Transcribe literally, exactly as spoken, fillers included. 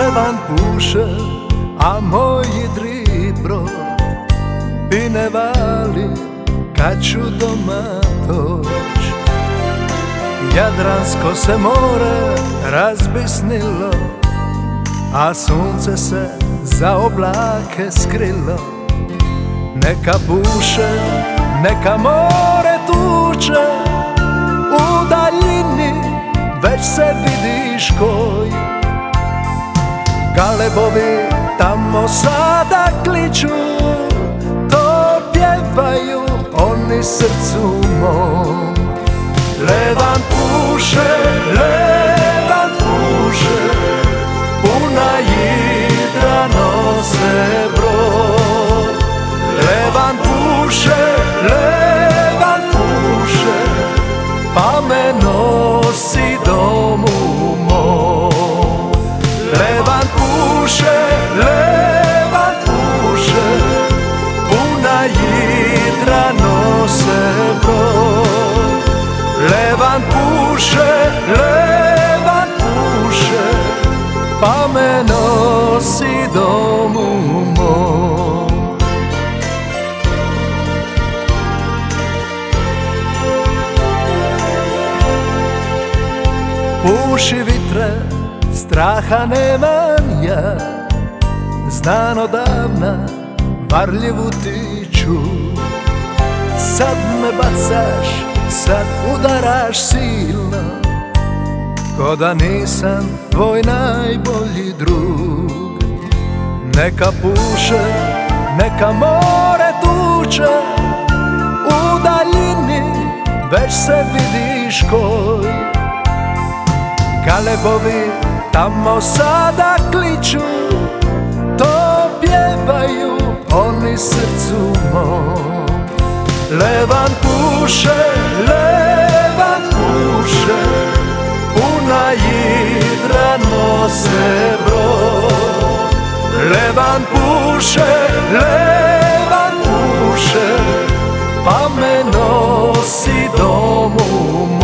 Levan puše, a moj idri brod i ne vali kad ću doma doć. Jadransko se more razbisnilo, a sunce se za oblake skrilo. Neka puše, neka more tuče, u daljini već se vidi škoj. Galebovi tamo sada kliču, to pjevaju oni srcu mom. Levan puše, Levan puše, puna jidra nose brod. Levan puše, Levan puše, pa me nosi domu mom. Levan puše, Levan puše, puna jidra nose brod. Levan puše, Levan puše, pa me nosi domu mom. Puši vitre, straha nemam ja, znan odavna varljivu tiču. Sad me bacaš, sad udaraš silno, ko da nisam tvoj najbolji drug. Neka puše, neka more tuče, u daljini već se vidi škoj. Galebovi tamo sada kliču, to pjevaju oni srcu mom. Levan puše, Levan puše, puna jidra nose brod. Levan puše, Levan puše, pa me nosi domu